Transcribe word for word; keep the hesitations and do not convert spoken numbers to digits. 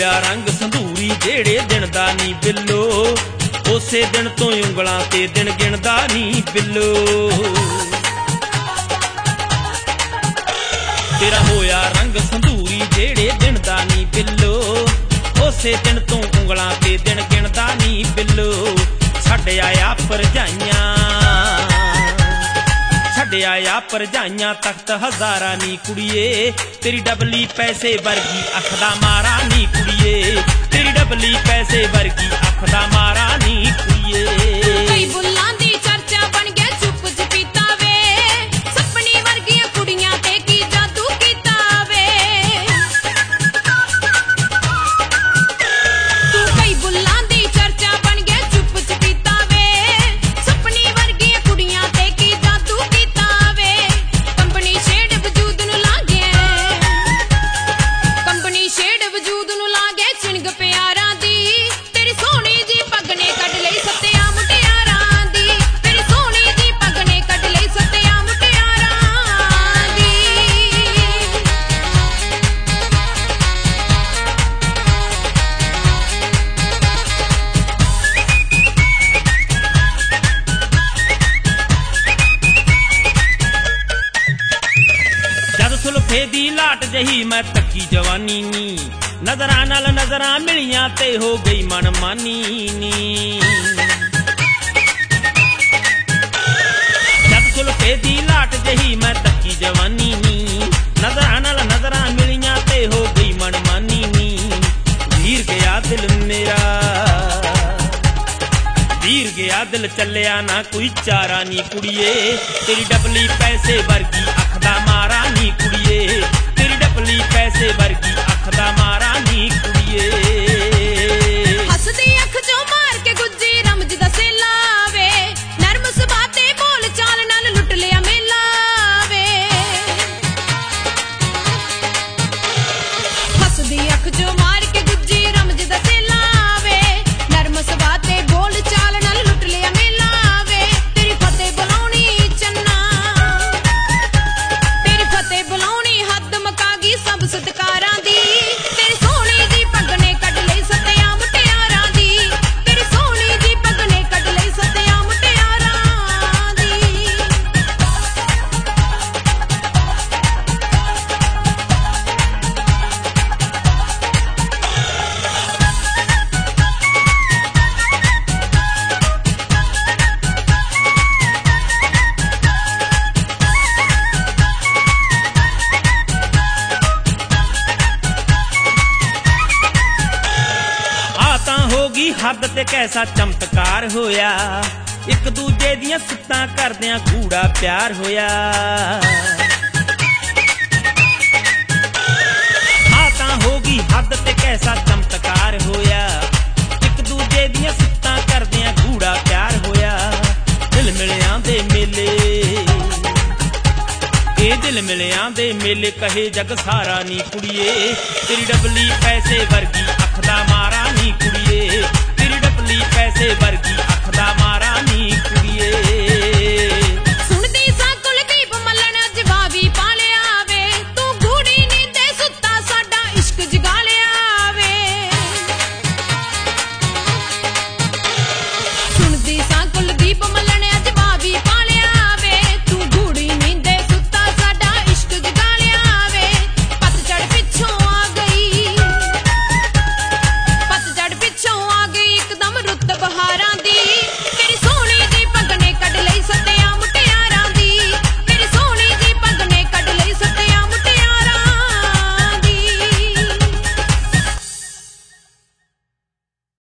ਹੋਇਆ ਰੰਗ ਸੰਧੂਰੀ ਜਿਹੜੇ ਦਿਨ ਦਾ ਨੀ ਬਿੱਲੋ, ਉਸੇ ਦਿਨ ਤੋਂ ਉਂਗਲਾਂ ਤੇ ਦਿਨ ਗਿਣਦਾ ਨੀ ਬਿੱਲੋ। ਤੇਰਾ ਹੋਇਆ ਰੰਗ ਸੰਧੂਰੀ ਜਿਹੜੇ ਦਿਨ ਦਾ ਨੀ ਬਿੱਲੋ, ਉਸੇ ਦਿਨ ਤੋਂ ਉਂਗਲਾਂ ਤੇ ਦਿਨ ਗਿਣਦਾ ਨੀ ਬਿੱਲੋ। ਛੱਡ ਆਇਆ ਭਰਜਾਈਆਂ, ਛੱਡ ਆਇਆ ਭਰਜਾਈਆਂ ਤਖਤ ਹਜ਼ਾਰਾਂ ਨੀ ਕੁੜੀਏ, ਤੇਰੀ ਡਬਲੀ ਪੈਸੇ ਵਰਗੀ ਅੱਖ ਦਾ ਮਾਰਾ ਨੀ ਕੁੜੀਏ, ਤੇਰੀ ਡਬਲੀ ਪੈਸੇ ਵਰਗੀ ਅੱਖ ਦਾ ਮਾਰਾ ਨੀ ਕੁੜੀਏ। ਕਈ ਬੁੱਲਾਂ ਦੀ ਚਰਚਾ ਬਣ ਗਿਆ ਚੁੱਪ ਚਪੀਤਾ ਵੇ, ਸੱਪਣੀ ਵਰਗੀਆਂ ਕੁੜੀਆਂ ਤੇ ਕੀ ਜਾਦੂ ਕੀਤਾ ਵੇ। ਤੂੰ ਕਈ ਬੁੱਲਾਂ ਦੀ ਚਰਚਾ ਬਣ ਗਿਆ ਚੁੱਪ ਚਪੀਤਾ ਵੇ, ਸੱਪਣੀ ਵਰਗੀਆਂ ਕੁੜੀਆਂ ਤੇ ਕੀ ਜਾਦੂ ਕੀਤਾ ਵੇ। ਕੰਪਨੀ ਸ਼ੇਡ ਵਜੂਦ ਨੂੰ ਲਾ ਗਿਆ, ਕੰਪਨੀ ਸ਼ੇਡ ਵਜੂਦ ਨੂੰ ਲਾ ਗਿਆ ਚਿੰਗ ਪਿਆਰਾਂ ਦੀ, ਤੇਰੀ ਸੋਹਣੀ ਜੀ ਪੱਗ ਨੇ ਕੱਢ ਲਈ ਸੱਤਿਆ ਮੁਟਿਆਰਾਂ ਦੀ, ਤੇਰੀ ਸੋਹਣੀ ਜੀ ਪੱਗ ਨੇ ਕੱਢ ਲਈ ਸੱਤਿਆ ਮੁਟਿਆਰਾਂ ਦੀ। ਜਦ ਸੁਲਫੇ ਦੀ ਲਾਟ ਜਹੀ ਮੈਂ ਤੱਕੀ ਜਵਾਨੀ ਨੀ, ਨਜ਼ਰਾਂ ਨਾਲ ਨਜ਼ਰਾਂ ਮਿਲੀਆਂ ਤੇ ਹੋ ਗਈ ਮਨਮਾਨੀ ਨੀ। ਜਦ ਸੁਲਫੇ ਦੀ ਲਾਟ ਜਹੀ ਮੈਂ ਤੱਕੀ ਜਵਾਨੀ ਨੀ, ਨਜ਼ਰਾਂ ਨਾਲ ਨਜ਼ਰਾਂ ਮਿਲੀਆਂ ਤੇ ਹੋ ਗਈ ਮਨਮਾਨੀ ਨੀ। ਵੀਰ ਗਿਆ ਦਿਲ ਮੇਰਾ, ਵੀਰ ਗਿਆ ਦਿਲ ਚੱਲਿਆ ਨਾ ਕੋਈ ਚਾਰਾ ਨੀ ਕੁੜੀਏ, ਤੇਰੀ ਡਬਲੀ ਪੈਸੇ ਵਰਗੀ ਅੱਖ ਦਾ ਮਾਰਾ ਨੀ ਕੁੜੀਏ, ਤੇਰੀ ਡਬਲੀ ਪੈਸੇ ਵਰਗੀ ਅੱਖ ਦਾ ਮਾਰਾ ਨੀ ਕੁੜੀਏ। ਹੱਸਦੀ ਅੱਖ ਚੋਂ ਮਾਰ ਕੇ ਗੁੱਜੀ ਰਮਜ ਦਾ ਸੇਲਾ ਵੇ, ਨਰਮ ਸੁਭਾਅ ਤੇ ਬੋਲ ਚਾਲ ਨਾਲ ਲੁੱਟ ਲਿਆ ਮੇਲਾ ਵੇ। ਹੱਸਦੀ ਅੱਖ ਚੋਂ ਮਾਰ ਕੇ ਗੁੱਜੀ ਰਮਜ ਦਾ ਸੇਲਾ ਵੇ, ਨਰਮ ਸੁਭਾਅ ਤੇ ਬੋਲ ਚਾਲ ਨਾਲ ਲੁੱਟ ਲਿਆ ਮੇਲਾ ਵੇ। ਤੇਰੀ ਫਤਿਹ ਬੁਲਾਉਣੀ ਚੰਨਾ, ਤੇਰੀ ਫਤਿਹ ਬੁਲਾਉਣੀ ਹੱਦ ਮਕਾ ਗਈ ਸਭ ਸਤਕਾਰਾਂ ਦੀ, ਤੇਰੀ ਸੋਹਣੀ ਜੀ ਪੱਗ ਨੇ ਕੱਢ ਲਈ ਸੱਤਿਆ ਮੁਟਿਆਰਾਂ ਦੀ, ਤੇਰੀ ਸੋਹਣੀ ਜੀ ਪੱਗ ਨੇ ਕੱਢ ਲਈ ਸੱਤਿਆ ਮੁਟਿਆਰਾਂ ਦੀ। ਆ ਤਾਂ ਹੋ ਗਈ ਹੱਦ ਤੇ ਕੈਸਾ ਚਮਤਕਾਰ ਹੋਇਆ, ਇੱਕ ਦੂਜੇ ਦੀਆਂ ਸਿੱਤਾਂ ਕਰਦਿਆਂ ਗੂੜਾ ਪਿਆਰ ਹੋਇਆ। ਆ ਤਾਂ ਹੋ ਗਈ ਹੱਦ ਤੇ ਕੈਸਾ ਚਮਤਕਾਰ ਹੋਇਆ, ਇੱਕ ਦੂਜੇ ਦੀਆਂ ਸਿੱਤਾਂ ਕਰਦਿਆਂ ਗੂੜਾ ਪਿਆਰ ਹੋਇਆ। ਦਿਲ ਮਿਲਿਆਂ ਦੇ ਮੇਲੇ, ਇਹ ਦਿਲ ਮਿਲਿਆਂ ਦੇ ਮੇਲੇ ਕਹੇ ਜਗ ਸਾਰਾ ਨੀ ਕੁੜੀਏ, ਤੇਰੀ ਡਬਲੀ ਪੈਸੇ ਵਰਗੀ ਅੱਖ ਦਾ ਮਾਰਾ ਨੀ ਕੁੜੀਏ, ਤੇਰੀ ਡਬਲੀ ਪੈਸੇ ਵਰਗੀ ਅੱਖ ਦਾ ਮਾਰਾ ਨੀ ਕੁੜੀਏ।